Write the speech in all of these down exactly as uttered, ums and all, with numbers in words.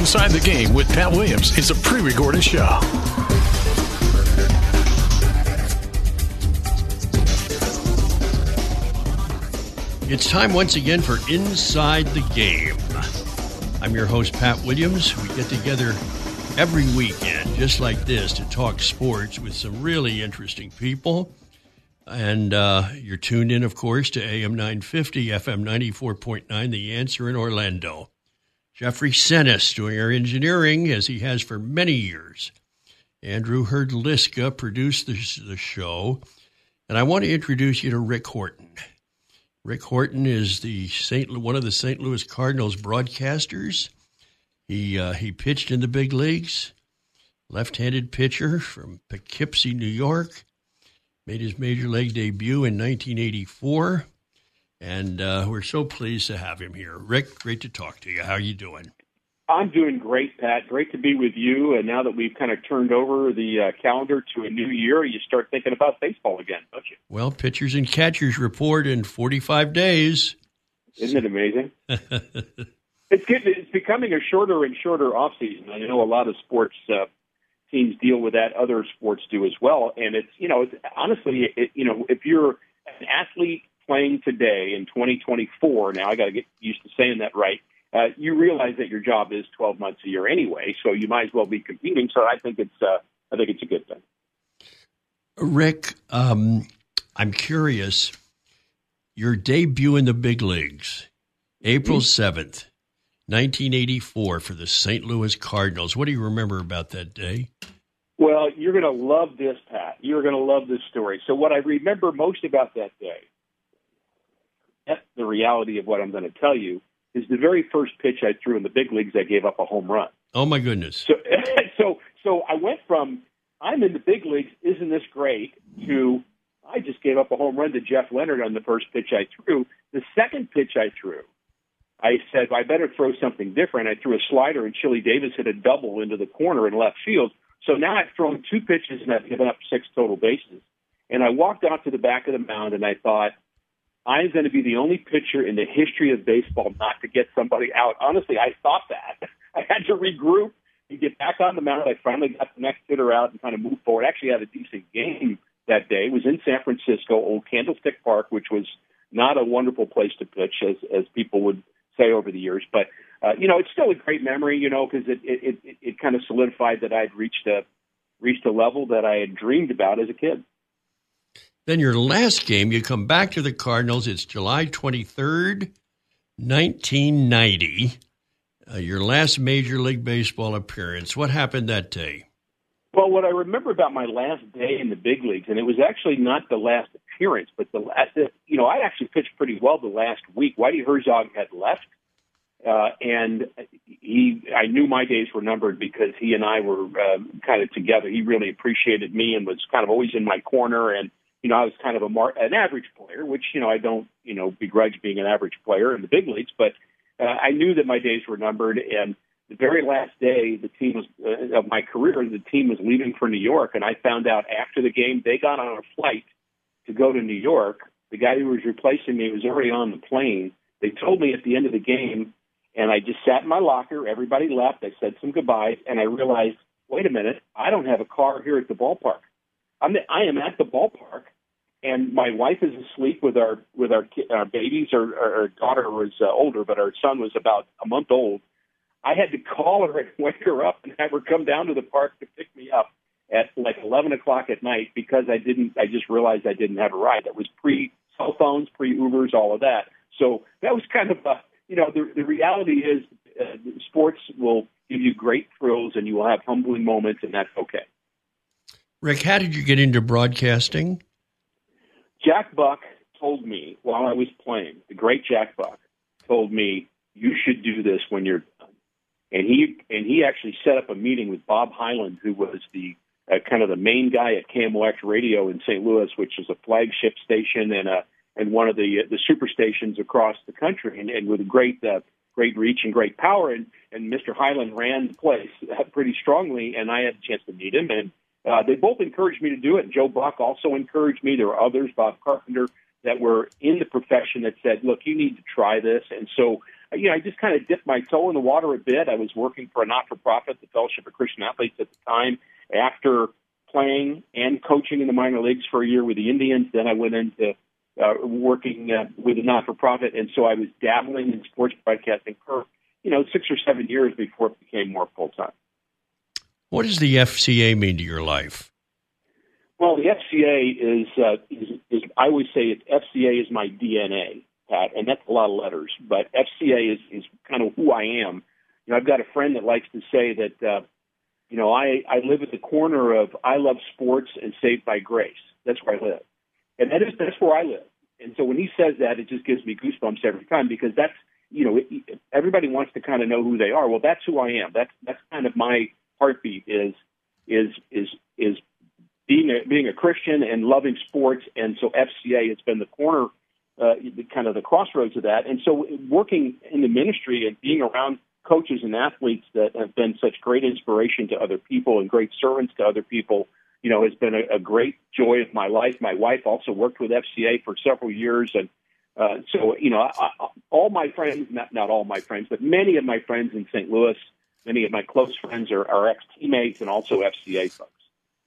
Inside the Game with Pat Williams is a pre-recorded show. It's time once again for Inside the Game. I'm your host, Pat Williams. We get together every weekend, just like this, to talk sports with some really interesting people. And uh, you're tuned in, of course, to A M nine fifty, F M ninety-four point nine, The Answer in Orlando. Jeffrey Senes doing our engineering, as he has for many years. Andrew Herdliska produced the, the show. And I want to introduce you to Rick Horton. Rick Horton is the Saint one of the Saint Louis Cardinals broadcasters. He uh, he pitched in the big leagues, left-handed pitcher from Poughkeepsie, New York. Made his major league debut in nineteen eighty-four. And uh, we're so pleased to have him here. Rick, great to talk to you. How are you doing? I'm doing great, Pat. Great to be with you. And now that we've kind of turned over the uh, calendar to a new year, you start thinking about baseball again, don't you? Well, pitchers and catchers report in forty-five days. Isn't it amazing? it's getting, it's becoming a shorter and shorter off season. I know a lot of sports uh, teams deal with that. Other sports do as well. And it's, you know, it's honestly, it, you know, if you're an athlete playing today in twenty twenty-four, now I got to get used to saying that right, uh, you realize that your job is twelve months a year anyway, so you might as well be competing. So I think it's uh, I think it's a good thing. Rick, um, I'm curious, your debut in the big leagues, April seventh, nineteen eighty-four, for the Saint Louis Cardinals. What do you remember about that day? Well, you're going to love this, Pat. You're going to love this story. So what I remember most about that day, that's the reality of what I'm going to tell you, is the very first pitch I threw in the big leagues, I gave up a home run. Oh, my goodness. So, so, so I went from, I'm in the big leagues, isn't this great, to I just gave up a home run to Jeff Leonard on the first pitch I threw. The second pitch I threw, I said, I better throw something different. I threw a slider, and Chili Davis hit a double into the corner in left field. So now I've thrown two pitches, and I've given up six total bases. And I walked out to the back of the mound, and I thought, I'm going to be the only pitcher in the history of baseball not to get somebody out. Honestly, I thought that. I had to regroup and get back on the mound. I finally got the next hitter out and kind of moved forward. Actually had a decent game that day. It was in San Francisco, old Candlestick Park, which was not a wonderful place to pitch, as as people would say over the years. But, uh, you know, it's still a great memory, you know, because it, it, it, it kind of solidified that I'd reached a, reached a level that I had dreamed about as a kid. Then your last game, you come back to the Cardinals. It's July twenty-third, nineteen ninety. Uh, your last Major League Baseball appearance. What happened that day? Well, what I remember about my last day in the big leagues, and it was actually not the last appearance, but the last, you know, I actually pitched pretty well the last week. Whitey Herzog had left, uh, and he, I knew my days were numbered because he and I were uh, kind of together. He really appreciated me and was kind of always in my corner, and you know, I was kind of a mar- an average player, which, you know, I don't, you know, begrudge being an average player in the big leagues, but uh, I knew that my days were numbered. And the very last day the team was uh, of my career, the team was leaving for New York. And I found out after the game, they got on a flight to go to New York. The guy who was replacing me was already on the plane. They told me at the end of the game, and I just sat in my locker. Everybody left. I said some goodbyes, and I realized, wait a minute, I don't have a car here at the ballpark. I'm the, I am at the ballpark, and my wife is asleep with our with our, our babies. Our, our daughter was uh, older, but our son was about a month old. I had to call her and wake her up and have her come down to the park to pick me up at like eleven o'clock at night because I didn't. I just realized I didn't have a ride. That was pre cell phones, pre Ubers, all of that. So that was kind of a, you know, the the reality is uh, sports will give you great thrills and you will have humbling moments, and that's okay. Rick, how did you get into broadcasting? Jack Buck told me while I was playing, the great Jack Buck told me, you should do this when you're done. And he and he actually set up a meeting with Bob Hyland, who was the uh, kind of the main guy at K M O X Radio in Saint Louis, which is a flagship station and a and one of the uh, the super stations across the country, and, and with a great uh, great reach and great power. And, and Mister Hyland ran the place uh, pretty strongly, and I had a chance to meet him. And uh, they both encouraged me to do it. And Joe Buck also encouraged me. There were others, Bob Carpenter, that were in the profession that said, look, you need to try this. And so you know, I just kind of dipped my toe in the water a bit. I was working for a not-for-profit, the Fellowship of Christian Athletes at the time. After playing and coaching in the minor leagues for a year with the Indians, then I went into uh, working uh, with a not-for-profit, and so I was dabbling in sports broadcasting for, you know, six or seven years before it became more full-time. What does the F C A mean to your life? Well, the F C A is, uh, is, is I always say it, F C A is my D N A, Pat, and that's a lot of letters, but F C A is, is kind of who I am. You know, I've got a friend that likes to say that, uh, you know, I, I live at the corner of I love sports and Saved by Grace. That's where I live. And that is, that's where I live. And so when he says that, it just gives me goosebumps every time, because that's, you know, it, everybody wants to kind of know who they are. Well, that's who I am. That's, that's kind of my heartbeat is, is, is, is being a, being a Christian and loving sports. And so F C A has been the corner, uh, kind of the crossroads of that. And so working in the ministry and being around coaches and athletes that have been such great inspiration to other people and great servants to other people, you know, has been a, a great joy of my life. My wife also worked with F C A for several years. And uh, so, you know, I, I, all my friends, not, not all my friends, but many of my friends in Saint Louis, many of my close friends are, are ex-teammates and also F C A folks.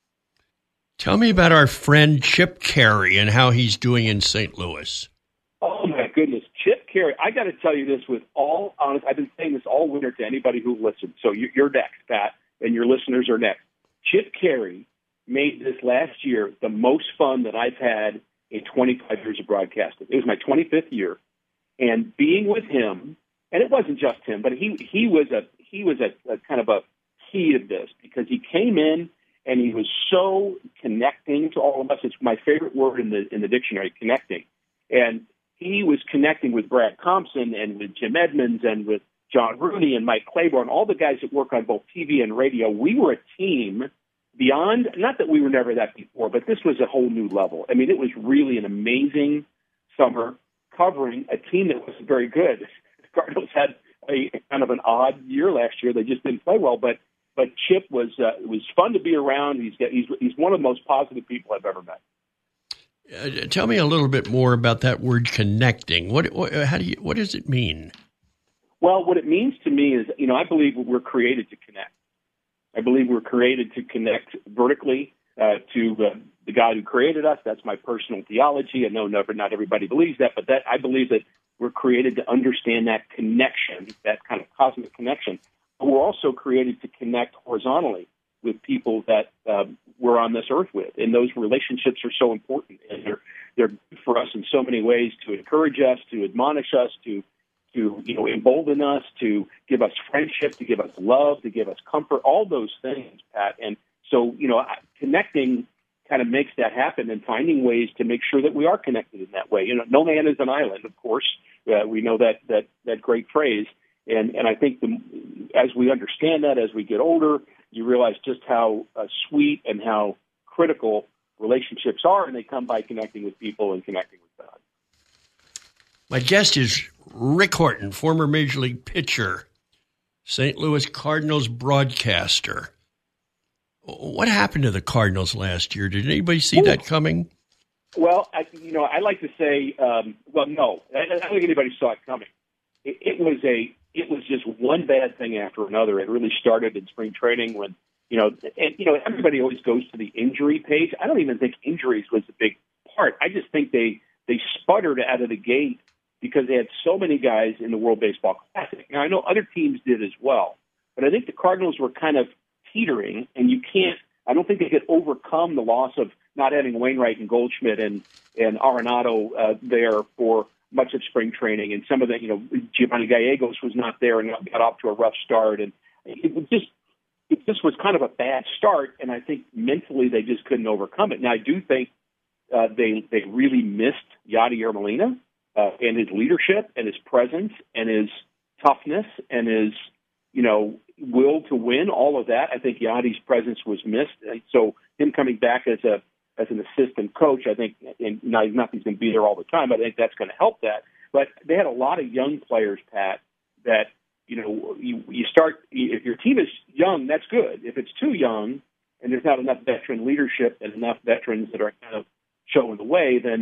Tell me about our friend Chip Caray and how he's doing in Saint Louis. Oh, my goodness. Chip Caray, I got to tell you this with all honest. I've been saying this all winter to anybody who listens. So you're next, Pat, and your listeners are next. Chip Caray made this last year the most fun that I've had in twenty-five years of broadcasting. It was my twenty-fifth year, and being with him, and it wasn't just him, but he he was a he was a, a kind of a key of this, because he came in and he was so connecting to all of us. It's my favorite word in the in the dictionary, connecting, and he was connecting with Brad Thompson and with Jim Edmonds and with John Rooney and Mike Claiborne, all the guys that work on both T V and radio. We were a team beyond, not that we were never that before, but this was a whole new level. I mean, it was really an amazing summer covering a team that wasn't very good. The Cardinals had a kind of an odd year last year. They just didn't play well, but but Chip was uh, it was fun to be around. He's he's he's one of the most positive people I've ever met. Uh, tell me a little bit more about that word connecting. What, what how do you what does it mean? Well, what it means to me is, you know, I believe we're created to connect. I believe we're created to connect vertically uh, to uh, the God who created us. That's my personal theology. I know never, not everybody believes that, but that I believe that we're created to understand that connection, that kind of cosmic connection. But we're also created to connect horizontally with people that uh, we're on this earth with. And those relationships are so important. And they're, they're good for us in so many ways, to encourage us, to admonish us, to to, you know, embolden us, to give us friendship, to give us love, to give us comfort, all those things, Pat. And so, you know, connecting kind of makes that happen, and finding ways to make sure that we are connected in that way. You know, no man is an island, of course. Uh, we know that, that, that great phrase. And, and I think the, as we understand that, as we get older, you realize just how uh, sweet and how critical relationships are, and they come by connecting with people and connecting with God. My guest is Rick Horton, former Major League pitcher, Saint Louis Cardinals broadcaster. What happened to the Cardinals last year? Did anybody see Ooh. that coming? Well, I, you know, I like to say, um, well, no, I, I don't think anybody saw it coming. It, it was a, it was just one bad thing after another. It really started in spring training when, you know, and you know, everybody always goes to the injury page. I don't even think injuries was a big part. I just think they they sputtered out of the gate, because they had so many guys in the World Baseball Classic. Now, I know other teams did as well, but I think the Cardinals were kind of teetering, and you can't, I don't think they could overcome the loss of not having Wainwright and Goldschmidt and, and Arenado uh, there for much of spring training. And some of the, you know, Giovanni Gallegos was not there and got off to a rough start. And it was just, it just was kind of a bad start, and I think mentally they just couldn't overcome it. Now, I do think uh, they, they really missed Yadier Molina. Uh, and his leadership and his presence and his toughness and his, you know, will to win, all of that. I think Yadi's presence was missed. And so him coming back as a as an assistant coach, I think, and not, not he's going to be there all the time, I think that's going to help that. But they had a lot of young players, Pat, that, you know, you, you start, if your team is young, that's good. If it's too young and there's not enough veteran leadership and enough veterans that are kind of showing the way, then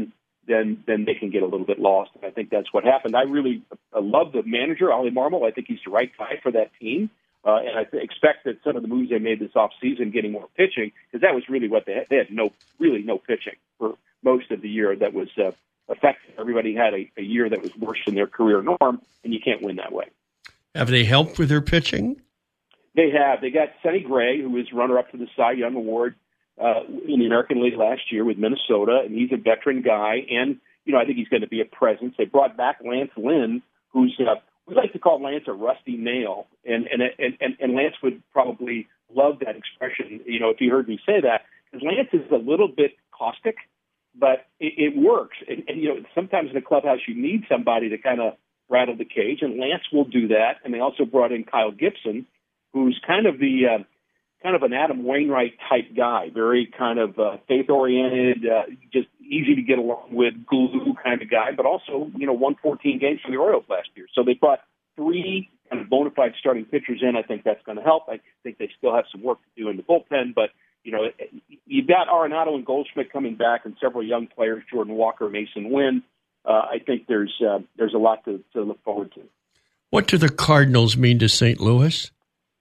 then then they can get a little bit lost. And I think that's what happened. I really I love the manager, Ollie Marmol. I think he's the right guy for that team. Uh, and I th- expect that some of the moves they made this offseason, getting more pitching, because that was really what they had. They had no, really no pitching for most of the year. That was uh, effective. Everybody had a, a year that was worse than their career norm, and you can't win that way. Have they helped with their pitching? They have. They got Sonny Gray, who was runner-up to the Cy Young Award uh, in the American League last year with Minnesota, and he's a veteran guy. And, you know, I think he's going to be a presence. They brought back Lance Lynn, who's uh, we like to call Lance a rusty nail, and and, and and Lance would probably love that expression, you know, if he heard me say that, because Lance is a little bit caustic, but it, it works. And, and, you know, sometimes in a clubhouse you need somebody to kind of rattle the cage, and Lance will do that. And they also brought in Kyle Gibson, who's kind of the uh, kind of an Adam Wainwright type guy, very kind of uh, faith-oriented, uh, just easy to get along with, glue kind of guy, but also, you know, won fourteen games for the Orioles last year. So they brought three kind of bona fide starting pitchers in. I think that's going to help. I think they still have some work to do in the bullpen, but, you know, you've got Arenado and Goldschmidt coming back and several young players, Jordan Walker, Mason Wynn. Uh, I think there's uh, there's a lot to, to look forward to. What do the Cardinals mean to Saint Louis?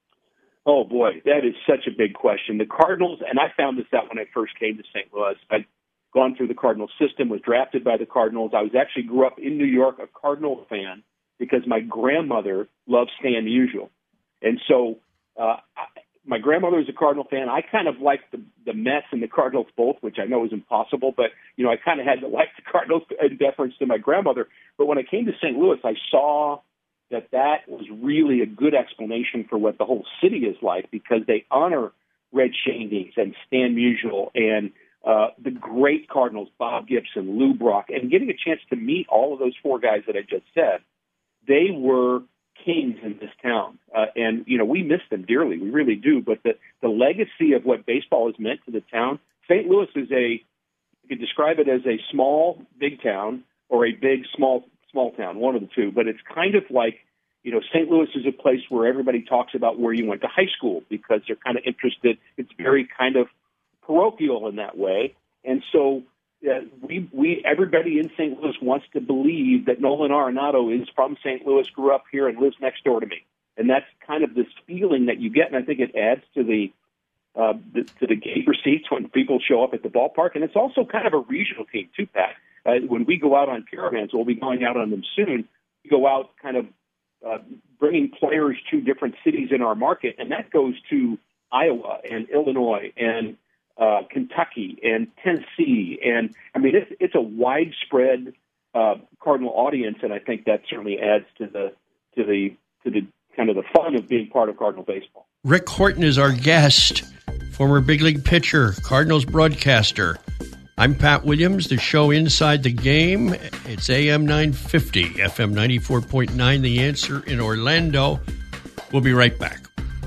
Oh, boy, that is such a big question. The Cardinals, and I found this out when I first came to Saint Louis. I'd gone through the Cardinal system, was drafted by the Cardinals. I was actually grew up in New York, a Cardinal fan, because my grandmother loved Stan Musial. And so uh, I, my grandmother was a Cardinal fan. I kind of liked the, the Mets and the Cardinals both, which I know is impossible, but, you know, I kind of had to like the Cardinals in deference to my grandmother. But when I came to Saint Louis, I saw that that was really a good explanation for what the whole city is like, because they honor Red Schoendienst and Stan Musial and uh, the great Cardinals, Bob Gibson, Lou Brock, and getting a chance to meet all of those four guys that I just said. They were kings in this town. Uh, and, you know, we miss them dearly. We really do. But the, the legacy of what baseball has meant to the town, Saint Louis is a, you could describe it as a small, big town or a big, small, small town, one of the two. But it's kind of like, you know, Saint Louis is a place where everybody talks about where you went to high school because they're kind of interested. It's very kind of parochial in that way. And so uh, we, we, everybody in Saint Louis wants to believe that Nolan Arenado is from Saint Louis, grew up here, and lives next door to me. And that's kind of this feeling that you get, and I think it adds to the, uh, the to the gate receipts when people show up at the ballpark. And it's also kind of a regional team, too, Pat. Uh, when we go out on caravans, we'll be going out on them soon, we go out kind of uh, bringing players to different cities in our market, and that goes to Iowa and Illinois and uh, Kentucky and Tennessee. And, I mean, it's, it's a widespread uh, Cardinal audience, and I think that certainly adds to the to the to the kind of the fun of being part of Cardinal baseball. Rick Horton is our guest, former big league pitcher, Cardinals broadcaster. I'm Pat Williams, the show Inside the Game. It's A M nine fifty, F M ninety-four point nine, The Answer in Orlando. We'll be right back.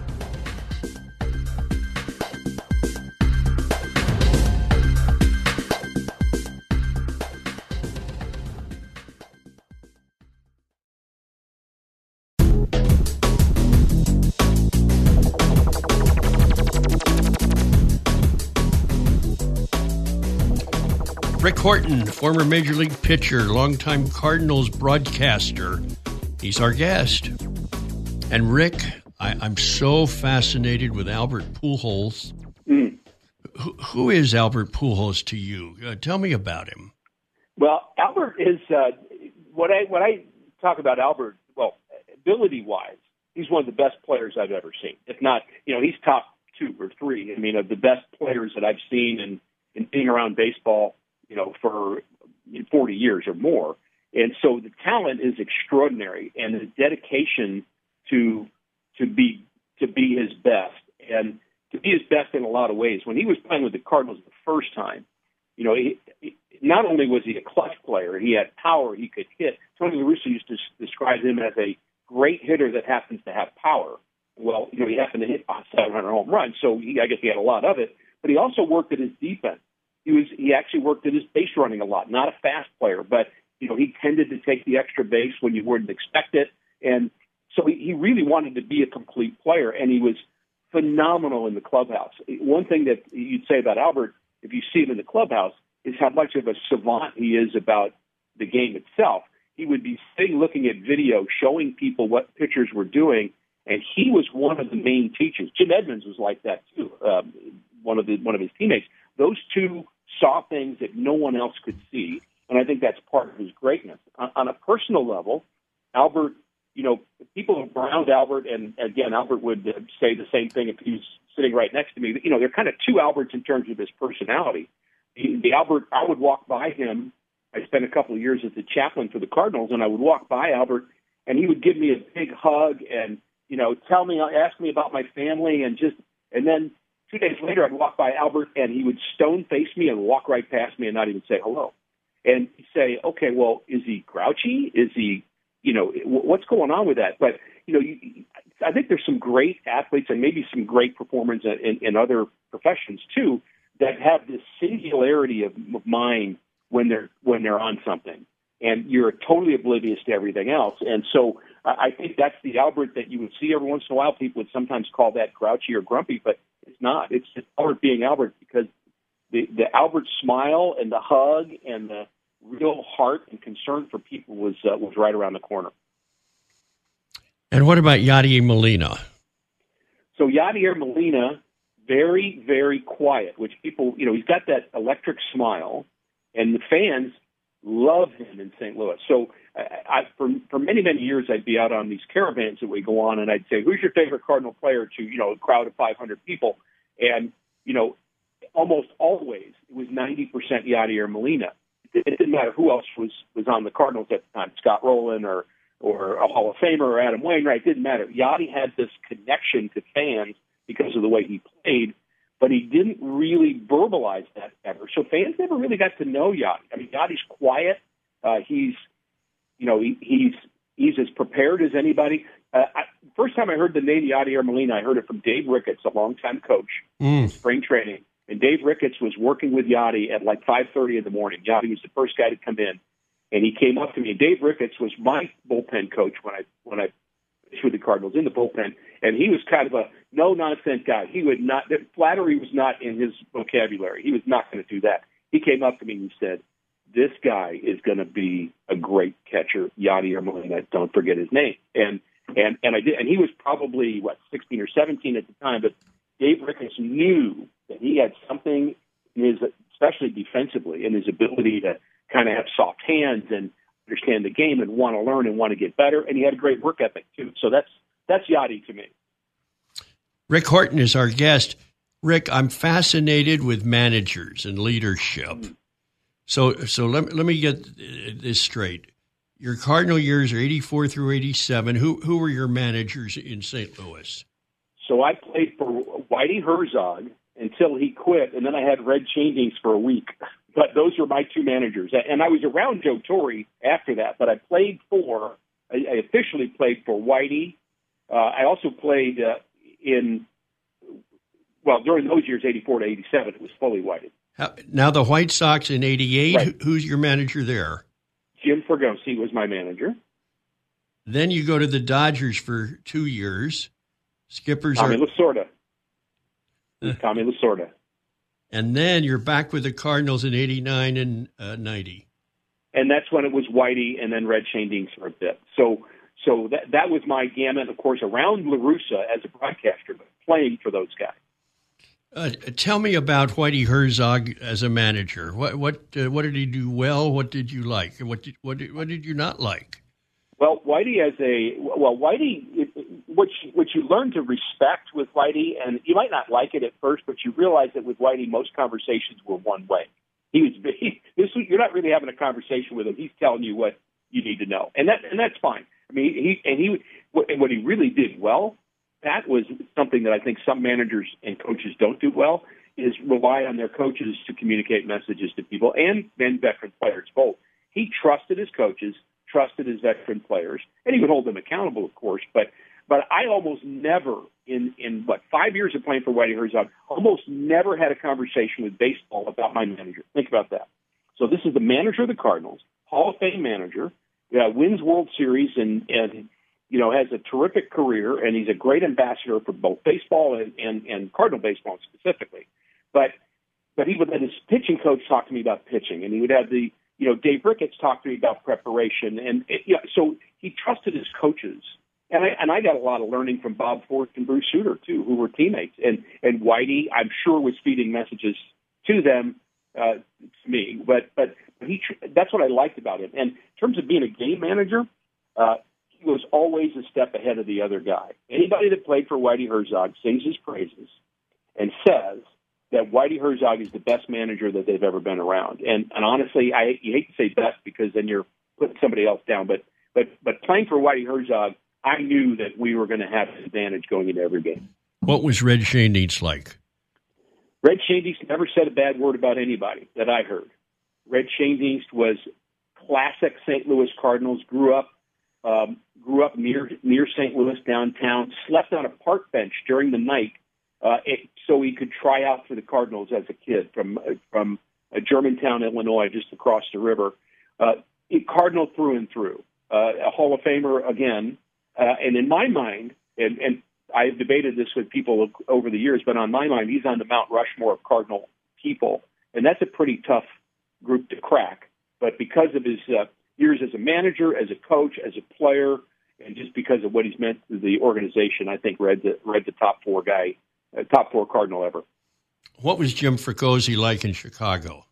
Rick Horton, former Major League pitcher, longtime Cardinals broadcaster. He's our guest. And Rick, I, I'm so fascinated with Albert Pujols. Mm. Who, who is Albert Pujols to you? Uh, tell me about him. Well, Albert is uh, what I when I talk about Albert. Well, ability-wise, he's one of the best players I've ever seen. If not, you know, he's top two or three. I mean, of the best players that I've seen in, in being around baseball, you know, for forty years or more. And so the talent is extraordinary, and the dedication to to be to be his best, and to be his best in a lot of ways. When he was playing with the Cardinals the first time, you know, he, he, not only was he a clutch player, he had power, he could hit. Tony La Russa used to describe him as a great hitter that happens to have power. Well, you know, he happened to hit a seven hundred home run, so he, I guess he had a lot of it. But he also worked at his defense. He was he actually worked at his base running a lot. Not a fast player, but you know he tended to take the extra base when you wouldn't expect it, and so he, he really wanted to be a complete player. And he was phenomenal in the clubhouse. One thing that you'd say about Albert, if you see him in the clubhouse, is how much of a savant he is about the game itself. He would be sitting looking at video, showing people what pitchers were doing, and he was one of the main teachers. Jim Edmonds was like that too, um, one of the one of his teammates. Those two saw things that no one else could see, and I think that's part of his greatness. On, on a personal level, Albert, you know, people around Albert, and again, Albert would uh, say the same thing if he was sitting right next to me. You know, they're kind of two Alberts in terms of his personality. The, the Albert, I would walk by him. I spent a couple of years as the chaplain for the Cardinals, and I would walk by Albert, and he would give me a big hug and, you know, tell me, ask me about my family, and just, and then two days later, I'd walk by Albert, and he would stone face me and walk right past me and not even say hello. And he'd say, okay, well, is he grouchy? Is he, you know, what's going on with that? But, you know, you, I think there's some great athletes and maybe some great performers in, in other professions, too, that have this singularity of mind when they're when they're on something, and you're totally oblivious to everything else. And so I think that's the Albert that you would see every once in a while. People would sometimes call that grouchy or grumpy, but it's not. It's just Albert being Albert, because the, the Albert smile and the hug and the real heart and concern for people was uh, was right around the corner. And what about Yadier Molina? So Yadier Molina, very, very quiet, which people, you know, he's got that electric smile, and the fans love him in Saint Louis. So I, I, for, for many, many years, I'd be out on these caravans that we go on, and I'd say, who's your favorite Cardinal player, to, you know, a crowd of five hundred people? And, you know, almost always it was ninety percent Yadier Molina. It, it didn't matter who else was, was on the Cardinals at the time, Scott Rowland or, or a Hall of Famer or Adam Wainwright. It didn't matter. Yadi had this connection to fans because of the way he played, but he didn't really verbalize that ever. So fans never really got to know Yadi. I mean, Yadi's quiet. Uh, he's, you know, he, he's he's as prepared as anybody. Uh, I, first time I heard the name Yadier Molina, I heard it from Dave Ricketts, a longtime coach mm. in spring training. And Dave Ricketts was working with Yadi at like five thirty in the morning. Yadi was the first guy to come in, and he came up to me. And Dave Ricketts was my bullpen coach when I when I pitched with the Cardinals in the bullpen. And he was kind of a no-nonsense guy. He would not, flattery was not in his vocabulary. He was not going to do that. He came up to me and said, this guy is going to be a great catcher, Yadier Molina. Don't forget his name. And and and I did. And he was probably, what, sixteen or seventeen at the time. But Dave Ricketts knew that he had something in his, especially defensively, in his ability to kind of have soft hands and understand the game and want to learn and want to get better. And he had a great work ethic, too. So that's That's Yadi to me. Rick Horton is our guest. Rick, I'm fascinated with managers and leadership. Mm. So so let, let me get this straight. Your Cardinal years are eighty-four through eighty-seven. Who who were your managers in Saint Louis? So I played for Whitey Herzog until he quit, and then I had Red Changings for a week. But those were my two managers. And I was around Joe Torre after that, but I played for, I, I officially played for Whitey. Uh, I also played uh, in, well, during those years, eighty-four to eighty-seven, it was fully Whitey. Now the White Sox in eighty-eight, right. Who's your manager there? Jim Fregosi was my manager. Then you go to the Dodgers for two years. Skippers Tommy are... Lasorda. Uh, Tommy Lasorda. And then you're back with the Cardinals in eighty-nine and uh, ninety. And that's when it was Whitey and then Red Changings for a bit. So... So that that was my gamut, of course, around La Russa as a broadcaster, but playing for those guys. Uh, tell me about Whitey Herzog as a manager. What what uh, what did he do well? What did you like? What did what did, what did you not like? Well, Whitey as a well, Whitey, it, which which you learn to respect with Whitey, and you might not like it at first, but you realize that with Whitey, most conversations were one way. He was he, this you're not really having a conversation with him. He's telling you what you need to know, and that and that's fine. I mean, he and he what he really did well, that was something that I think some managers and coaches don't do well, is rely on their coaches to communicate messages to people and then veteran players both. He trusted his coaches, trusted his veteran players, and he would hold them accountable, of course. But but I almost never, in, in what, five years of playing for Whitey Herzog, almost never had a conversation with baseball about my manager. Think about that. So this is the manager of the Cardinals, Hall of Fame manager, Uh, wins World Series and, and, you know, has a terrific career, and he's a great ambassador for both baseball and, and, and Cardinal baseball specifically. But but he would let his pitching coach talk to me about pitching, and he would have the, you know, Dave Ricketts talk to me about preparation, and it, you know, so he trusted his coaches. And I, and I got a lot of learning from Bob Forrest and Bruce Sutter, too, who were teammates. And, and Whitey, I'm sure, was feeding messages to them, uh, to me. But but he that's what I liked about him. And in terms of being a game manager, uh, he was always a step ahead of the other guy. Anybody that played for Whitey Herzog sings his praises and says that Whitey Herzog is the best manager that they've ever been around. And, and honestly, I you hate to say best because then you're putting somebody else down. But but but playing for Whitey Herzog, I knew that we were going to have an advantage going into every game. What was Red Schoendienst like? Red Schoendienst never said a bad word about anybody that I heard. Red Schoendienst was classic Saint Louis Cardinals, grew up um, grew up near near Saint Louis downtown, slept on a park bench during the night uh, it, so he could try out for the Cardinals as a kid from, from uh, Germantown, Illinois, just across the river. Uh, it, Cardinal through and through. Uh, a Hall of Famer again. Uh, and in my mind, and, and I've debated this with people over the years, but on my mind, he's on the Mount Rushmore of Cardinal people, and that's a pretty tough group to crack. But because of his uh, years as a manager, as a coach, as a player, and just because of what he's meant to the organization, I think Red's the, Red's the top four guy, uh, top four Cardinal ever. What was Jim Fregosi like in Chicago?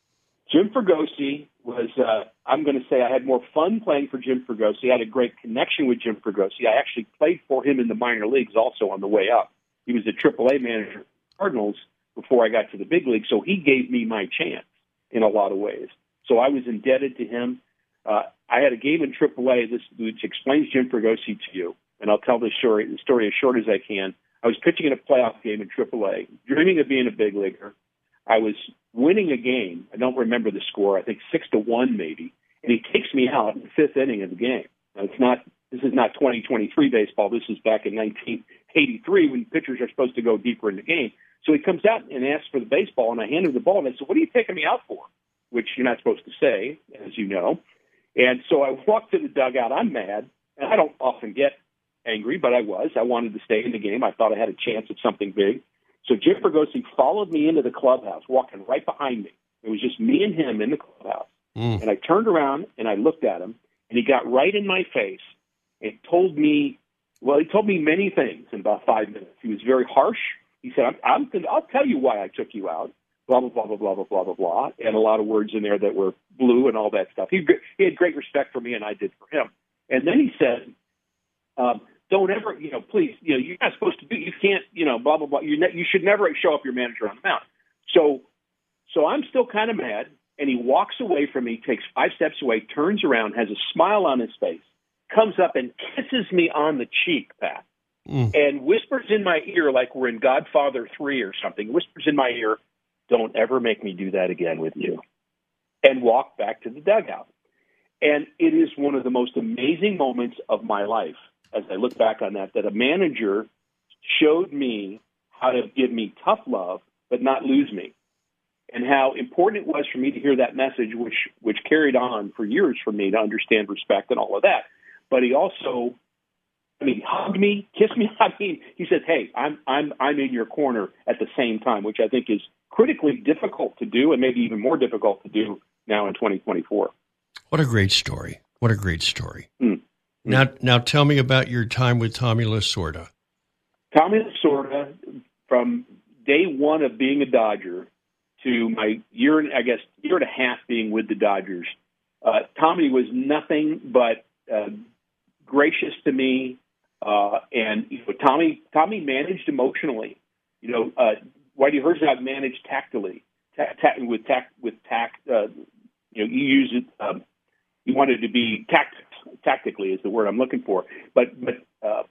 Jim Fregosi was, uh, I'm going to say I had more fun playing for Jim Fregosi. I had a great connection with Jim Fregosi. I actually played for him in the minor leagues also on the way up. He was the triple A manager of the Cardinals before I got to the big league, so he gave me my chance in a lot of ways. So I was indebted to him. Uh, I had a game in triple A, this, which explains Jim Fregosi to you, and I'll tell this story, the story as short as I can. I was pitching in a playoff game in triple A, dreaming of being a big leaguer. I was winning a game. I don't remember the score. I think six to one maybe. And he takes me out in the fifth inning of the game. Now, it's not. This is not twenty twenty-three baseball. This is back in nineteen eighty-three when pitchers are supposed to go deeper in the game. So he comes out and asks for the baseball, and I hand him the ball, and I said, "What are you taking me out for?" Which you're not supposed to say, as you know. And so I walked to the dugout. I'm mad, and I don't often get angry, but I was. I wanted to stay in the game. I thought I had a chance at something big. So Jim Fregosi followed me into the clubhouse, walking right behind me. It was just me and him in the clubhouse. Mm. And I turned around, and I looked at him, and he got right in my face and told me, well, he told me many things in about five minutes. He was very harsh. He said, I'm, I'm gonna, I'll tell you why I took you out, blah, blah, blah, blah, blah, blah, blah, blah, blah, and a lot of words in there that were blue and all that stuff. He, he had great respect for me, and I did for him. And then he said, um, don't ever, you know, please, you know, you're not supposed to do, you can't, you know, blah, blah, blah. You, ne- you should never show up your manager on the mound. So, so I'm still kind of mad, and he walks away from me, takes five steps away, turns around, has a smile on his face, comes up and kisses me on the cheek, Pat, mm. and whispers in my ear like we're in Godfather three or something, whispers in my ear, don't ever make me do that again with you, and walk back to the dugout. And it is one of the most amazing moments of my life, as I look back on that, that a manager showed me how to give me tough love, but not lose me, and how important it was for me to hear that message, which which carried on for years for me to understand respect and all of that. But he also, I mean, hugged me, kissed me. I mean, he said, "Hey, I'm I'm I'm in your corner" at the same time, which I think is critically difficult to do, and maybe even more difficult to do now in twenty twenty-four. What a great story! What a great story! Mm. Now, now tell me about your time with Tommy Lasorda. Tommy Lasorda, from day one of being a Dodger to my year, and I guess year and a half being with the Dodgers, uh, Tommy was nothing but uh, gracious to me, uh, and you know, Tommy Tommy managed emotionally. You know, uh, Whitey Herzog managed tactily, ta- ta- with tact with tact. Uh, you know, you use it. Um, you wanted to be tact. Tactically is the word I'm looking for, but but uh,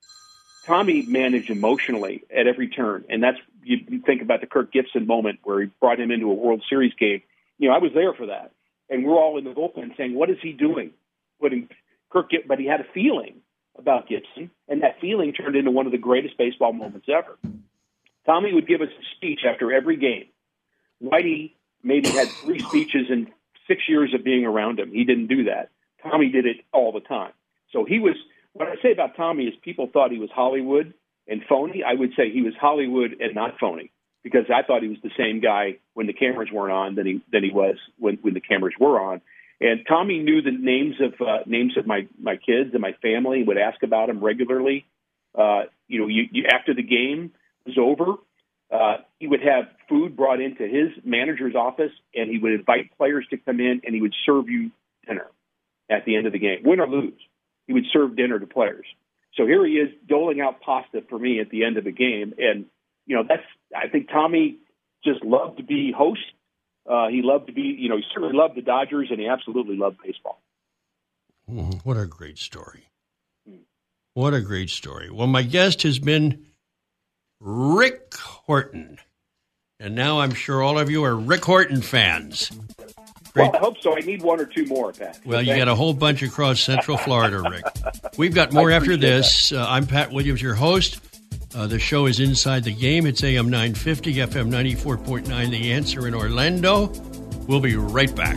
Tommy managed emotionally at every turn, and that's you, you think about the Kirk Gibson moment where he brought him into a World Series game. You know, I was there for that, and we're all in the bullpen saying, "What is he doing?" Putting Kirk, but he had a feeling about Gibson, and that feeling turned into one of the greatest baseball moments ever. Tommy would give us a speech after every game. Whitey maybe had three speeches in six years of being around him. He didn't do that. Tommy did it all the time. So he was, what I say about Tommy is people thought he was Hollywood and phony. I would say he was Hollywood and not phony. because I thought he was the same guy when the cameras weren't on than he than he was when, when the cameras were on. And Tommy knew the names of uh, names of my, my kids and my family, would ask about them regularly. Uh, you know, you, you, after the game was over, uh, he would have food brought into his manager's office, and he would invite players to come in, and he would serve you dinner at the end of the game, win or lose. He would serve dinner to players. So here he is doling out pasta for me at the end of the game. And, you know, that's, I think Tommy just loved to be host. Uh, he loved to be, you know, he certainly loved the Dodgers, and he absolutely loved baseball. Mm, what a great story. What a great story. Well, my guest has been Rick Horton. And now I'm sure all of you are Rick Horton fans. Great. Well, I hope so. I need one or two more, Pat. Well, you got a whole bunch across Central Florida, Rick. We've got more after this. Uh, I'm Pat Williams, your host. Uh, the show is Inside the Game. It's A M nine fifty, F M ninety-four point nine, The Answer in Orlando. We'll be right back.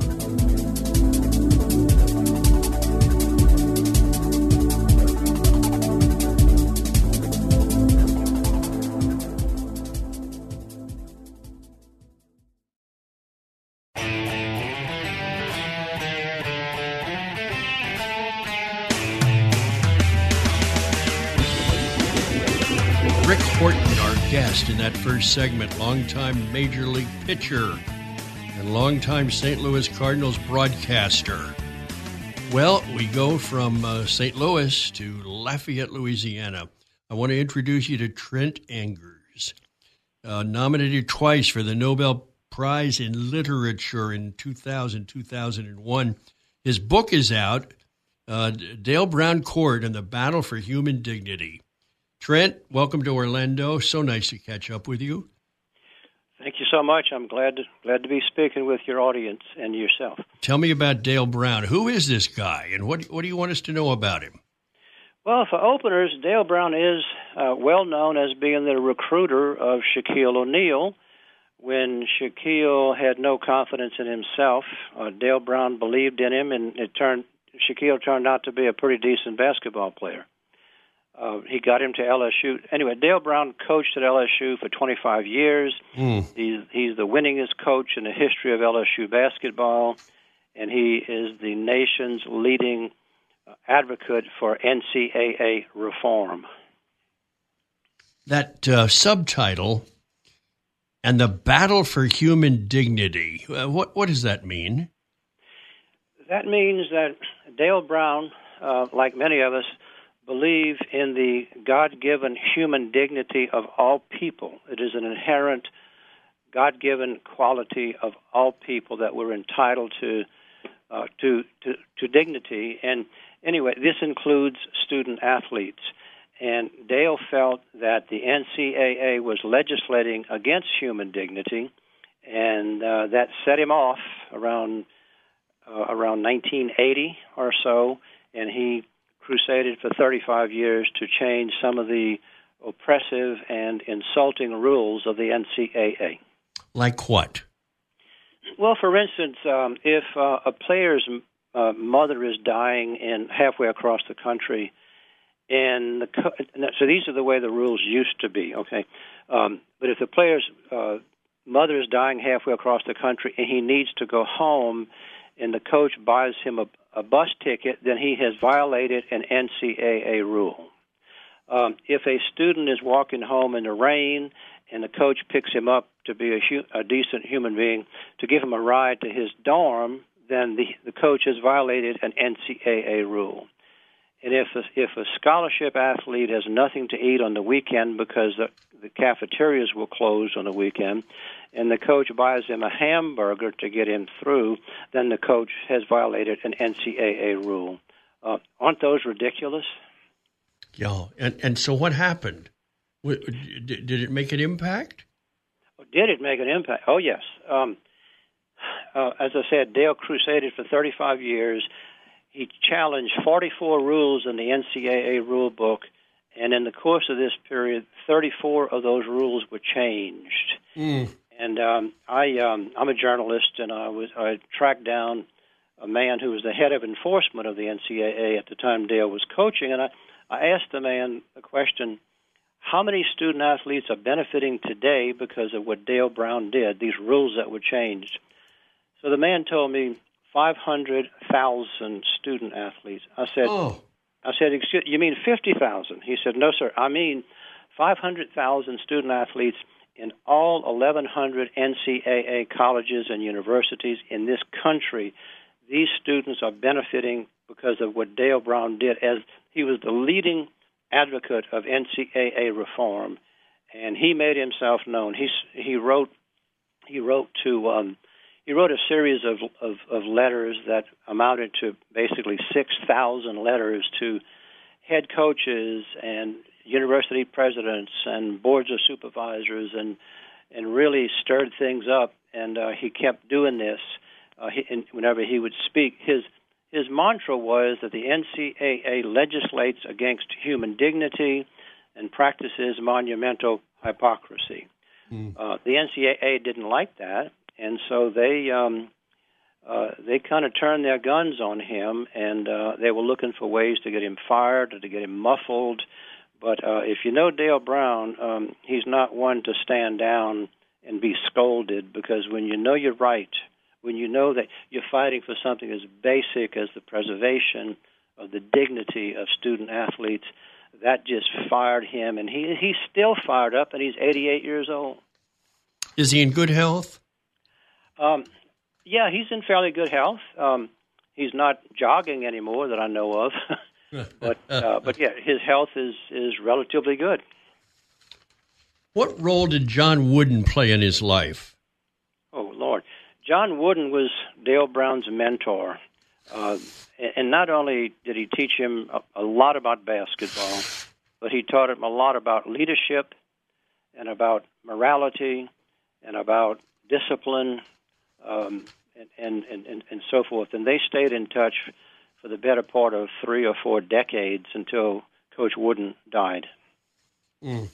Rick Horton, our guest in that first segment, longtime Major League pitcher and longtime Saint Louis Cardinals broadcaster. Well, we go from uh, Saint Louis to Lafayette, Louisiana. I want to introduce you to Trent Angers, uh, nominated twice for the Nobel Prize in Literature in two thousand, two thousand one. His book is out, uh, Dale Brown Court and the Battle for Human Dignity. Trent, welcome to Orlando. So nice to catch up with you. Thank you so much. I'm glad to, glad to be speaking with your audience and yourself. Tell me about Dale Brown. Who is this guy, and what what do you want us to know about him? Well, for openers, Dale Brown is uh, well known as being the recruiter of Shaquille O'Neal. When Shaquille had no confidence in himself, uh, Dale Brown believed in him, and it turned Shaquille turned out to be a pretty decent basketball player. Uh, he got him to L S U. Anyway, Dale Brown coached at L S U for twenty-five years. Mm. He's, he's the winningest coach in the history of L S U basketball, and he is the nation's leading advocate for N C A A reform. That uh, subtitle, and the battle for human dignity, uh, what, what does that mean? That means that Dale Brown, uh, like many of us, believe in the God-given human dignity of all people. It is an inherent God-given quality of all people that we're entitled to uh, to, to to dignity. And anyway, this includes student athletes. And Dale felt that the N C A A was legislating against human dignity, and uh, that set him off around uh, around nineteen eighty or so, and he crusaded for thirty-five years to change some of the oppressive and insulting rules of the N C A A. Like what? Well, for instance, um, if uh, a player's uh, mother is dying in halfway across the country, and the co- so these are the way the rules used to be, okay? Um, but if the player's uh, mother is dying halfway across the country and he needs to go home, and the coach buys him a, a bus ticket, then he has violated an N C A A rule. Um, if a student is walking home in the rain and the coach picks him up to be a, hu- a decent human being to give him a ride to his dorm, then the, the coach has violated an N C A A rule. And if a, if a scholarship athlete has nothing to eat on the weekend because the, the cafeterias will close on the weekend, and the coach buys him a hamburger to get him through, then the coach has violated an N C A A rule. Uh, aren't those ridiculous? Yeah, and, and so what happened? Did, did it make an impact? Did it make an impact? Oh, yes. Um, uh, as I said, Dale crusaded for thirty-five years. He challenged forty-four rules in the N C A A rule book, and in the course of this period, thirty-four of those rules were changed. Mm. And um, I, um, I'm a journalist, and I was I tracked down a man who was the head of enforcement of the N C A A at the time Dale was coaching, and I, I asked the man the question, how many student athletes are benefiting today because of what Dale Brown did, these rules that were changed. So the man told me five hundred thousand student athletes. I said, Oh. I said, excuse, you mean fifty thousand? He said, no, sir, I mean five hundred thousand student athletes in all eleven hundred N C double A colleges and universities in this country. These students are benefiting because of what Dale Brown did, as he was the leading advocate of N C double A reform, and he made himself known. He he wrote he wrote to um, he wrote a series of, of of letters that amounted to basically six thousand letters to head coaches and university presidents and boards of supervisors, and and really stirred things up. And uh, he kept doing this. Uh, he, and whenever he would speak, his his mantra was that the N C double A legislates against human dignity and practices monumental hypocrisy. Mm. Uh, the N C double A didn't like that, and so they um, uh, they kind of turned their guns on him, and uh, they were looking for ways to get him fired or to get him muffled. But uh, if you know Dale Brown, um, he's not one to stand down and be scolded, because when you know you're right, when you know that you're fighting for something as basic as the preservation of the dignity of student athletes, that just fired him, and he he's still fired up, and he's eighty-eight years old. Is he in good health? Um, yeah, he's in fairly good health. Um, he's not jogging anymore that I know of, but uh, but yeah, his health is, is relatively good. What role did John Wooden play in his life? Oh, Lord. John Wooden was Dale Brown's mentor. Uh, and not only did he teach him a, a lot about basketball, but he taught him a lot about leadership and about morality and about discipline um, and, and, and, and so forth. And they stayed in touch for the better part of three or four decades until Coach Wooden died. Mm.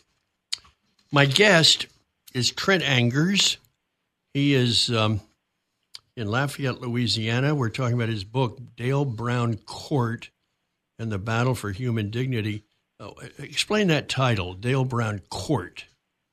My guest is Trent Angers. He is um, in Lafayette, Louisiana. We're talking about his book, Dale Brown Court and the Battle for Human Dignity. Oh, explain that title, Dale Brown Court.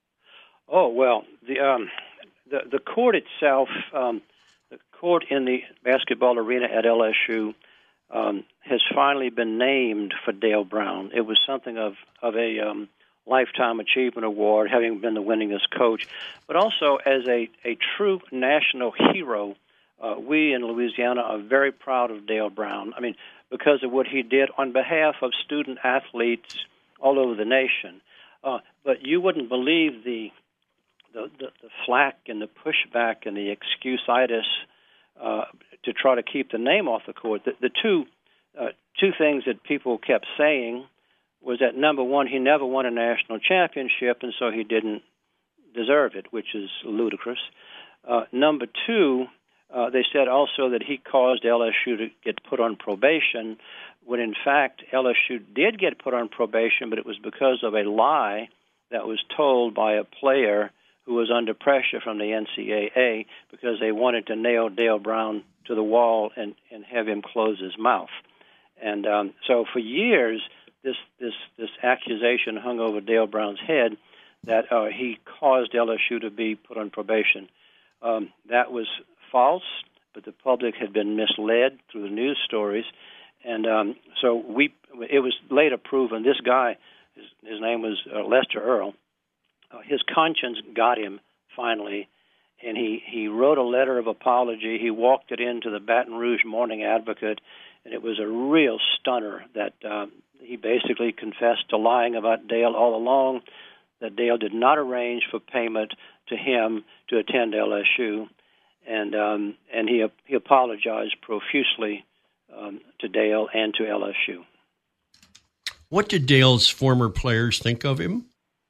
Oh, well, the um, the, the court itself, um, the court in the basketball arena at L S U um, has finally been named for Dale Brown. It was something of, of a um, Lifetime Achievement Award, having been the winningest coach, but also as a, a true national hero. Uh, we in Louisiana are very proud of Dale Brown. I mean, because of what he did on behalf of student athletes all over the nation. Uh, but you wouldn't believe the the, the the flack and the pushback and the excuse-itis uh, to try to keep the name off the court. The, the two uh, two things that people kept saying was that, number one, he never won a national championship, and so he didn't deserve it, which is ludicrous. Uh, number two, uh, they said also that he caused L S U to get put on probation, when in fact L S U did get put on probation, but it was because of a lie that was told by a player who was under pressure from the N C double A because they wanted to nail Dale Brown to the wall and, and have him close his mouth. And um, so for years, This this this accusation hung over Dale Brown's head that uh, he caused L S U to be put on probation. Um, that was false, but the public had been misled through the news stories, and um, so we. It was later proven this guy, his, his name was uh, Lester Earl. Uh, his conscience got him finally, and he he wrote a letter of apology. He walked it into the Baton Rouge Morning Advocate, and it was a real stunner that. Um, He basically confessed to lying about Dale all along, that Dale did not arrange for payment to him to attend L S U, and um, and he he apologized profusely um, to Dale and to L S U. What did Dale's former players think of him?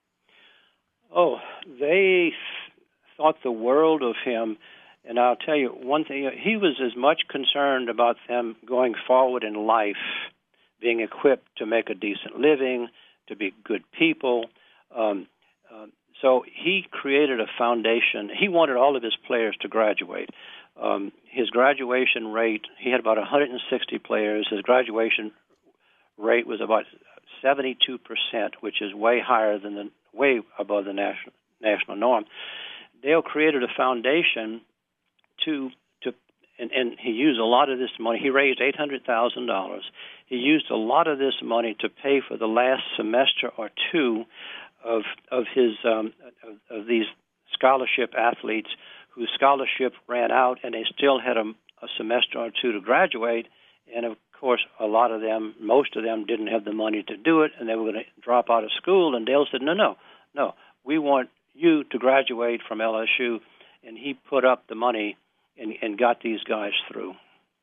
Oh, they thought the world of him, and I'll tell you one thing, he was as much concerned about them going forward in life, being equipped to make a decent living, to be good people. Um, uh, so he created a foundation. He wanted all of his players to graduate. Um, his graduation rate, he had about one hundred sixty players. His graduation rate was about seventy-two percent, which is way higher than the way above the national national norm. Dale created a foundation to to and, and he used a lot of this money. He raised eight hundred thousand dollars. He used a lot of this money to pay for the last semester or two of of his um, of, of these scholarship athletes whose scholarship ran out, and they still had a, a semester or two to graduate. And of course, a lot of them, most of them, didn't have the money to do it, and they were going to drop out of school. And Dale said, "No, no, no. We want you to graduate from L S U," and he put up the money and, and got these guys through.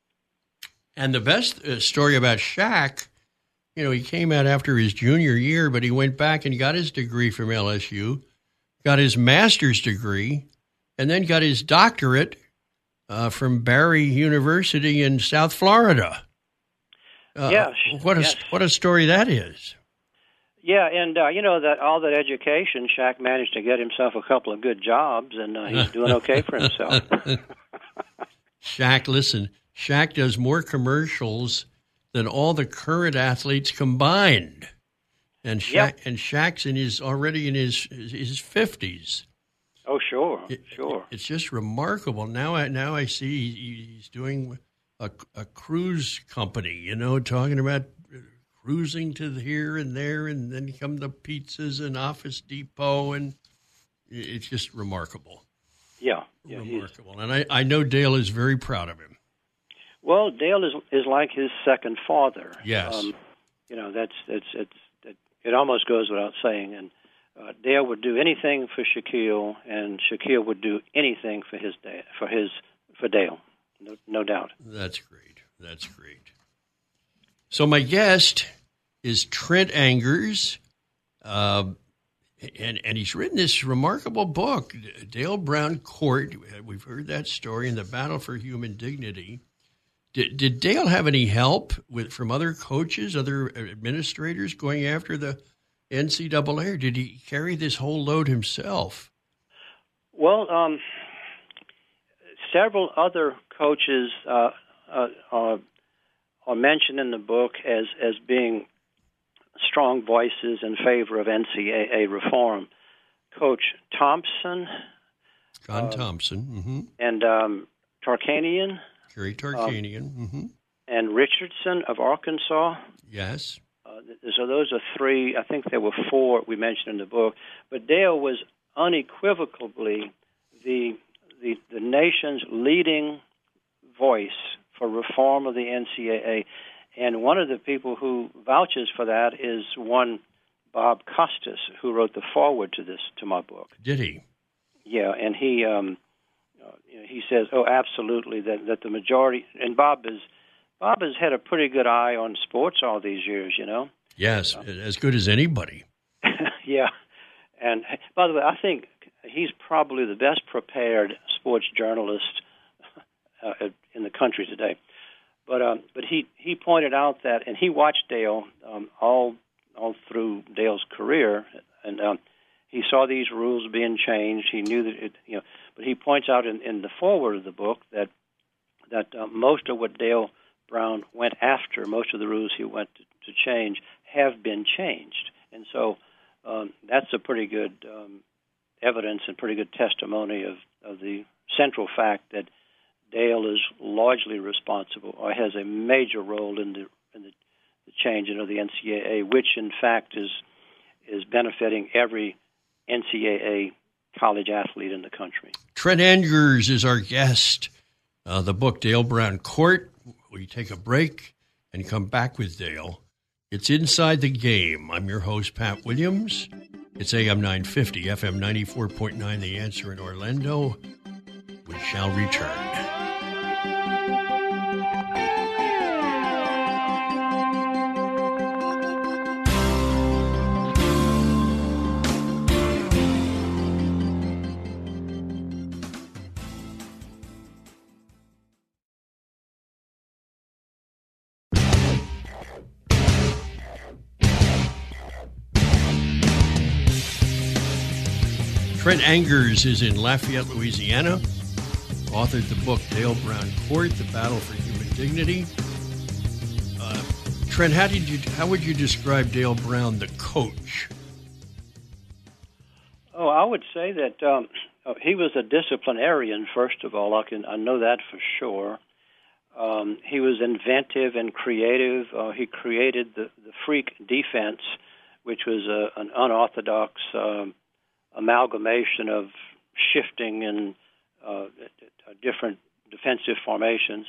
And the best uh, story about Shaq, you know, he came out after his junior year, but he went back and got his degree from L S U, got his master's degree, and then got his doctorate uh, from Barry University in South Florida. Uh, yeah, what a yes. what a story that is. Yeah, and uh, you know that all that education, Shaq managed to get himself a couple of good jobs, and uh, he's doing okay for himself. Shaq, listen, Shaq does more commercials than all the current athletes combined, and Shaq Yep. and Shaq's in his already in his his fifties. Oh, sure, It, sure. It's just remarkable. Now I now I see he, he's doing a, a cruise company. You know, talking about cruising to here and there, and then come the pizzas and Office Depot, and it's just remarkable. Yeah, yeah he's- remarkable. And I, I know Dale is very proud of him. Well, Dale is is like his second father. Yes. Um, you know, that's it's it's it, it almost goes without saying. And uh, Dale would do anything for Shaquille, and Shaquille would do anything for his da- for his for Dale. No, no doubt. That's great. That's great. So my guest is Trent Angers, uh, and and he's written this remarkable book, Dale Brown Court. We've heard that story in the battle for human dignity. Did, did Dale have any help with from other coaches, other administrators going after the N C double A, or did he carry this whole load himself? Well, um, several other coaches uh, uh, are, are mentioned in the book as, as being strong voices in favor of N C double A reform. Coach Thompson. John uh, Thompson. Mm-hmm. And um, Tarkanian. Gary Tarkanian. Um, mm-hmm. And Richardson of Arkansas. Yes. Uh, so those are three. I think there were four we mentioned in the book. But Dale was unequivocally the the, the nation's leading voice for reform of the N C double A. And one of the people who vouches for that is one Bob Costas, who wrote the foreword to this to my book. Did he? Yeah, and he um, uh, you know, he says, "Oh, absolutely, that that the majority." And Bob is Bob has had a pretty good eye on sports all these years, you know. Yes, uh, as good as anybody. Yeah, and by the way, I think he's probably the best prepared sports journalist uh, in the country today. But um, but he, he pointed out that, and he watched Dale um, all all through Dale's career, and um, he saw these rules being changed. He knew that it, you know. But he points out in, in the foreword of the book that that uh, most of what Dale Brown went after, most of the rules he went to, to change, have been changed, and so um, that's a pretty good um, evidence and pretty good testimony of, of the central fact that Dale is largely responsible or has a major role in the in the, the changing of the N C double A, which in fact is is benefiting every N C double A college athlete in the country. Trent Angers is our guest. Uh, the book Dale Brown Court. We take a break and come back with Dale. It's Inside the Game. I'm your host, Pat Williams. It's A M nine fifty, F M ninety-four point nine, The Answer in Orlando. We shall return. Trent Angers is in Lafayette, Louisiana. Authored the book Dale Brown Court, The Battle for Human Dignity. Uh, Trent, how did you how would you describe Dale Brown, the coach? Oh, I would say that um, he was a disciplinarian. First of all, I can I know that for sure. Um, he was inventive and creative. Uh, he created the, the freak defense, which was a, an unorthodox um, amalgamation of shifting and uh, different defensive formations.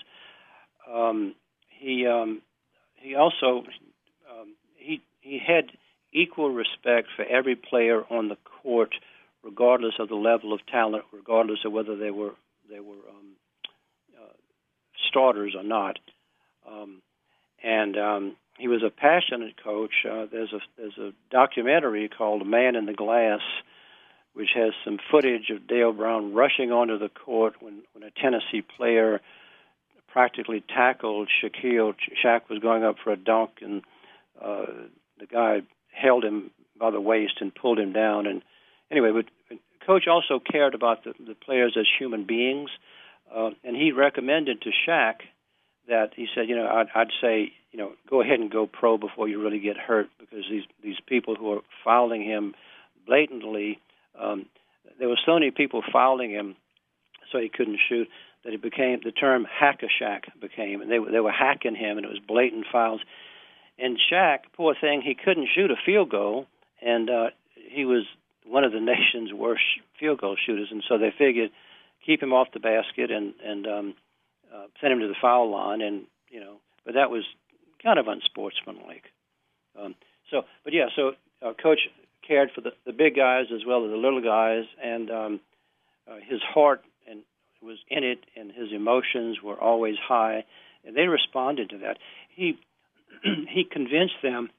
Um, he um, he also um, he he had equal respect for every player on the court, regardless of the level of talent, regardless of whether they were they were um, uh, starters or not. Um, and um, he was a passionate coach. Uh, there's a there's a documentary called "Man in the Glass," which has some footage of Dale Brown rushing onto the court when, when a Tennessee player practically tackled Shaquille. Shaq was going up for a dunk, and uh, the guy held him by the waist and pulled him down. And anyway, but, but Coach also cared about the, the players as human beings, uh, and he recommended to Shaq that he said, you know, I'd, I'd say, you know, go ahead and go pro before you really get hurt, because these these people who are fouling him blatantly, um, there were so many people fouling him, so he couldn't shoot, that it became the term hack-a-Shaq became, and they they were hacking him, and it was blatant fouls. And Shaq, poor thing, he couldn't shoot a field goal, and uh, he was one of the nation's worst field goal shooters, and so they figured keep him off the basket and and um, uh, send him to the foul line, and you know, but that was kind of unsportsmanlike. Um, so, but yeah, so uh, Coach cared for the, the big guys as well as the little guys, and um, uh, his heart and was in it, and his emotions were always high, and they responded to that. He he convinced them,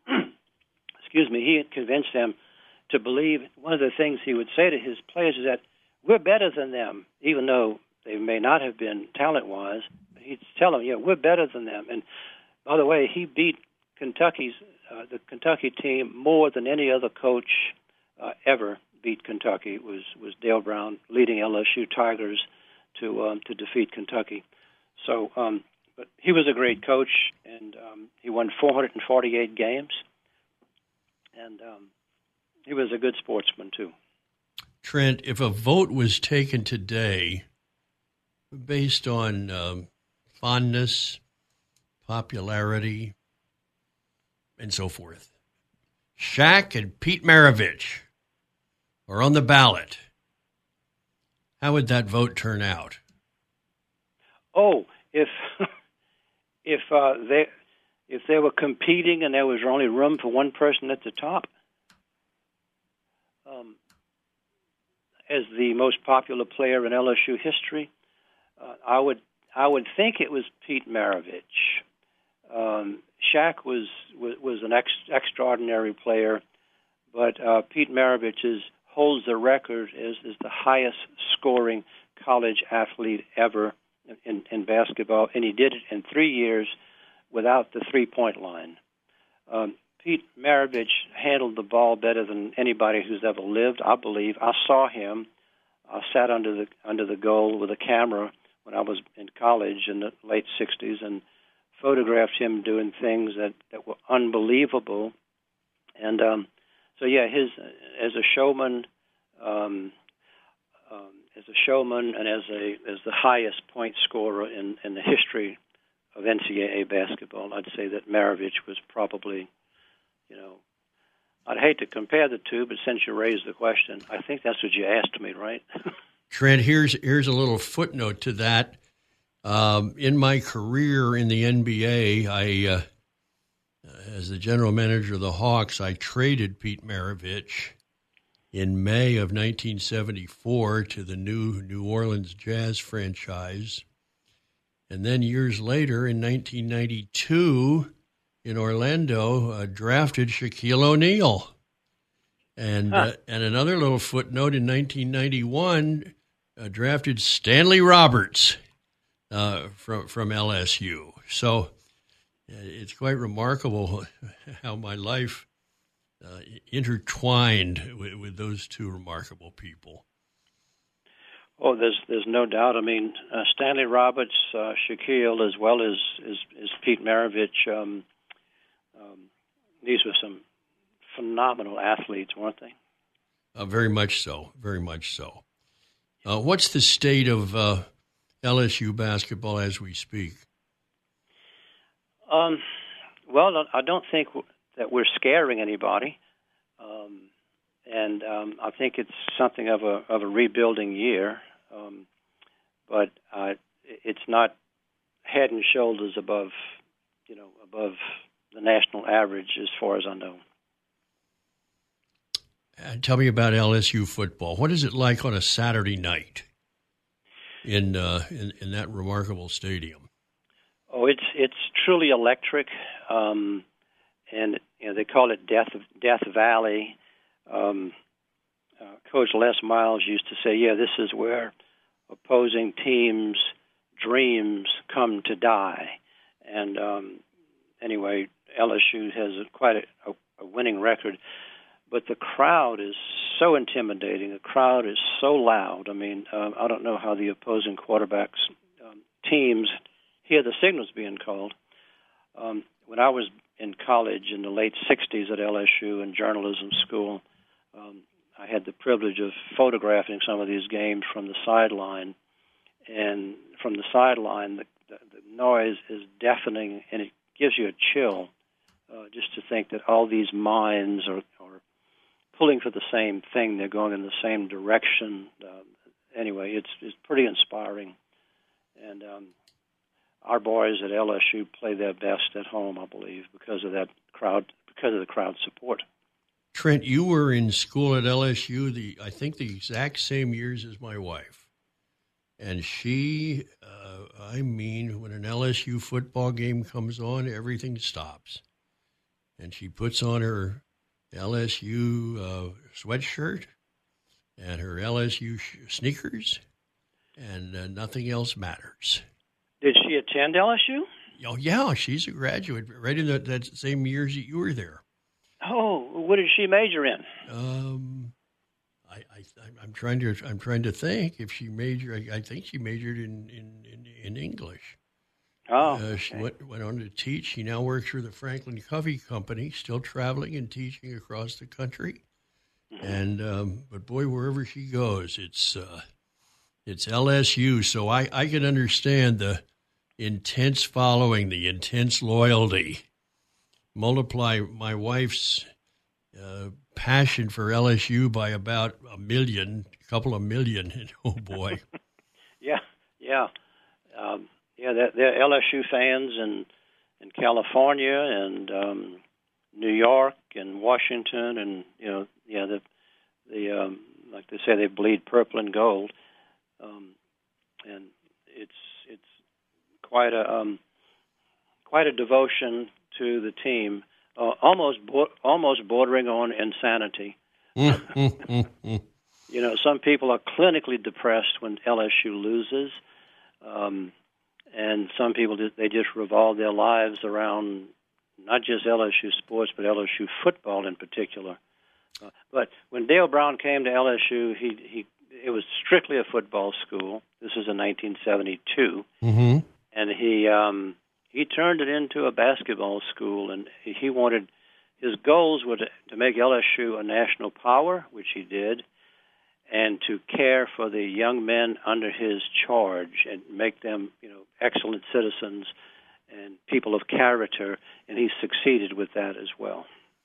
excuse me, he convinced them to believe. One of the things he would say to his players is that we're better than them, even though they may not have been talent-wise. He'd tell them, yeah, we're better than them. And by the way, he beat Kentucky's uh, the Kentucky team more than any other coach uh, ever beat Kentucky. It was was Dale Brown leading L S U Tigers to um, to defeat Kentucky. So. Um, But he was a great coach, and um, he won four hundred forty-eight games, and um, he was a good sportsman, too. Trent, if a vote was taken today based on um, fondness, popularity, and so forth, Shaq and Pete Maravich are on the ballot, how would that vote turn out? Oh, if... If uh, they if they were competing and there was only room for one person at the top, um, as the most popular player in L S U history, uh, I would I would think it was Pete Maravich. Um, Shaq was was, was an ex, extraordinary player, but uh, Pete Maravich is, holds the record as is the highest scoring college athlete ever In, in basketball, and he did it in three years without the three-point line. Um, Pete Maravich handled the ball better than anybody who's ever lived, I believe. I saw him. I sat under the under the goal with a camera when I was in college in the late sixties and photographed him doing things that, that were unbelievable. And um, so, yeah, his as a showman, um, um, as a showman and as a as the highest point scorer in, in the history of N C double A basketball, I'd say that Maravich was probably, you know, I'd hate to compare the two, but since you raised the question, I think that's what you asked me, right? Trent, here's here's a little footnote to that. Um, in my career in the N B A, I, uh, as the general manager of the Hawks, I traded Pete Maravich in May of nineteen seventy-four to the new New Orleans Jazz franchise. And then years later, in nineteen ninety-two, in Orlando, uh, drafted Shaquille O'Neal. And huh. uh, and another little footnote, in nineteen ninety-one, uh, drafted Stanley Roberts uh, from, from L S U. So uh, it's quite remarkable how my life Uh, intertwined with, with those two remarkable people. Oh, there's there's no doubt. I mean, uh, Stanley Roberts, uh, Shaquille, as well as, as, as Pete Maravich, um, these were some phenomenal athletes, weren't they? Uh, very much so, very much so. Uh, what's the state of uh, L S U basketball as we speak? Um, well, I don't think that we're scaring anybody, um, and um, I think it's something of a of a rebuilding year. Um, but uh, it's not head and shoulders above, you know, above the national average as far as I know. Uh, tell me about L S U football. What is it like on a Saturday night in uh, in, in that remarkable stadium? Oh, it's it's truly electric, um, and you know, they call it Death Death Valley. Um, uh, Coach Les Miles used to say, "Yeah, this is where opposing teams' dreams come to die." And um, anyway, L S U has a, quite a, a winning record, but the crowd is so intimidating. The crowd is so loud. I mean, uh, I don't know how the opposing quarterbacks' um, teams hear the signals being called. Um, when I was in college in the late sixties at L S U in journalism school, um, I had the privilege of photographing some of these games from the sideline. And from the sideline, the, the, the noise is deafening, and it gives you a chill uh, just to think that all these minds are, are pulling for the same thing. They're going in the same direction. Uh, anyway, it's, it's pretty inspiring. And um, our boys at L S U play their best at home, I believe, because of that crowd, because of the crowd support. Trent, you were in school at L S U, the I think the exact same years as my wife. And she, uh, I mean, when an L S U football game comes on, everything stops. And she puts on her L S U uh, sweatshirt and her L S U sh- sneakers, and uh, nothing else matters. Did she attend L S U? Oh, yeah, she's a graduate, right in the, that same years that you were there. Oh, what did she major in? Um, I, I, I'm trying to, I'm trying to think if she majored. I, I think she majored in, in, in, in English. Oh, uh, okay. She went, went on to teach. She now works for the Franklin Covey Company, still traveling and teaching across the country. Mm-hmm. And um, but boy, wherever she goes, it's uh, it's L S U. So I, I can understand the intense following, the intense loyalty. Multiply my wife's uh, passion for L S U by about a million, a couple of million. And oh boy. yeah, yeah, um, yeah. They're, they're L S U fans in in California and um, New York and Washington, and you know, yeah, the the um, like they say, they bleed purple and gold, um, and it's it's quite a um, quite a devotion to the team, uh, almost bo- almost bordering on insanity. You know, some people are clinically depressed when L S U loses, um, and some people just, they just revolve their lives around not just L S U sports, but L S U football in particular. Uh, but when Dale Brown came to L S U, he he it was strictly a football school. This was in nineteen seventy-two, mm-hmm. and he. Um, He turned it into a basketball school, and he wanted, his goals were to, to make L S U a national power, which he did, and to care for the young men under his charge and make them, you know, excellent citizens and people of character, and he succeeded with that as well.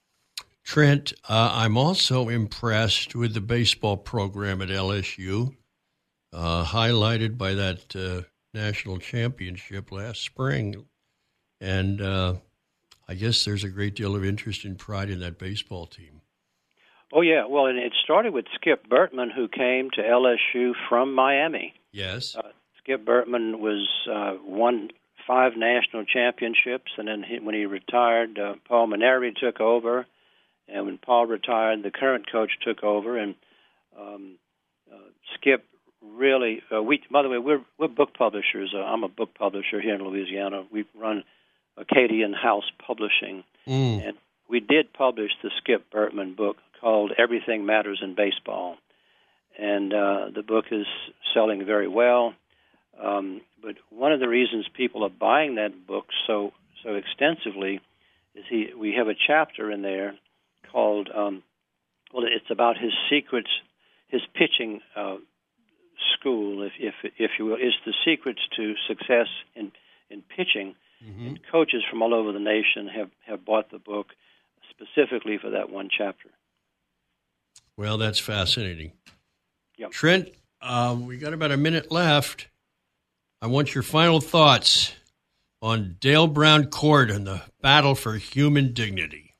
Trent, uh, I'm also impressed with the baseball program at L S U, uh, highlighted by that uh, national championship last spring. And uh, I guess there's a great deal of interest and pride in that baseball team. Oh, yeah. Well, and it started with Skip Bertman, who came to L S U from Miami. Yes. Uh, Skip Bertman was uh, won five national championships, and then he, when he retired, uh, Paul Maneri took over. And when Paul retired, the current coach took over. And um, uh, Skip really, uh, we, by the way, we're, we're book publishers. Uh, I'm a book publisher here in Louisiana. We run Acadian House Publishing, mm. and we did publish the Skip Bertman book called Everything Matters in Baseball, and uh, the book is selling very well. Um, but one of the reasons people are buying that book so so extensively is he we have a chapter in there called um, well, it's about his secrets, his pitching uh, school, if if if you will, is the secrets to success in in pitching. Mm-hmm. And coaches from all over the nation have, have bought the book specifically for that one chapter. Well, that's fascinating. Yep. Trent, uh, we got about a minute left. I want your final thoughts on Dale Brown Court and the battle for human dignity.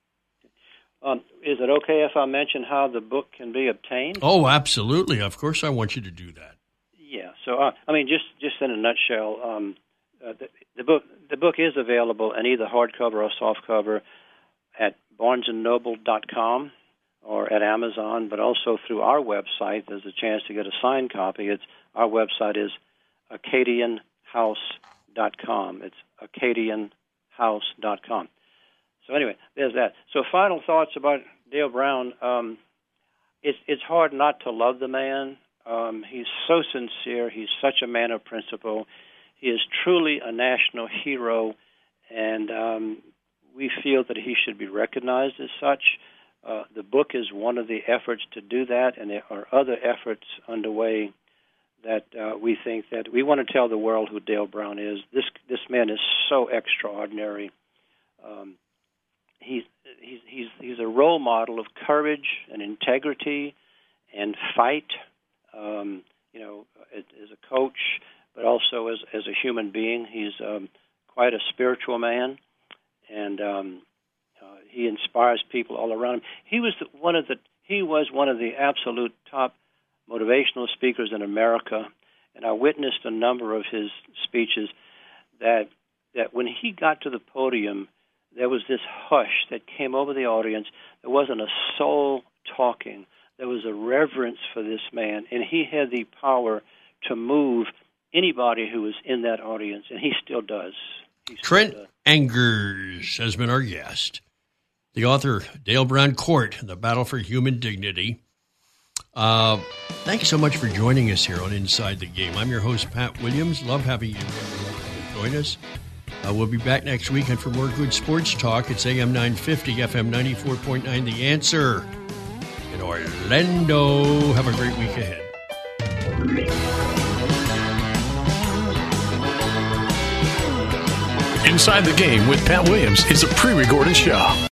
Um, is it okay if I mention how the book can be obtained? Oh, absolutely. Of course I want you to do that. Yeah. So, uh, I mean, just, just in a nutshell, um, uh, the, the book the book is available in either hardcover or softcover at barnes and noble dot com or at Amazon, but also through our website. There's a chance to get a signed copy. It's our website is acadian house dot com. It's acadian house dot com. So anyway, there's that. So final thoughts about Dale Brown. Um, it's it's hard not to love the man. Um, he's so sincere. He's such a man of principle. He is truly a national hero, and um, we feel that he should be recognized as such. Uh, the book is one of the efforts to do that, and there are other efforts underway that uh, we think that we want to tell the world who Dale Brown is. This this man is so extraordinary. Um, he's he's he's he's a role model of courage and integrity and fight. Um, you know, as, as a coach, but also as as a human being, he's um, quite a spiritual man, and um, uh, he inspires people all around him. He was the, one of the he was one of the absolute top motivational speakers in America, and I witnessed a number of his speeches that that when he got to the podium, there was this hush that came over the audience. There wasn't a soul talking. There was a reverence for this man, and he had the power to move anybody who was in that audience, and he still does. He still Trent does. Angers has been our guest. The author, Dale Brown Court, The Battle for Human Dignity. Uh, thanks so much for joining us here on Inside the Game. I'm your host, Pat Williams. Love having you join us. Uh, we'll be back next week, and for more good sports talk, it's A M nine fifty, F M ninety-four point nine, The Answer in Orlando. Have a great week ahead. Inside the Game with Pat Williams is a pre-recorded show.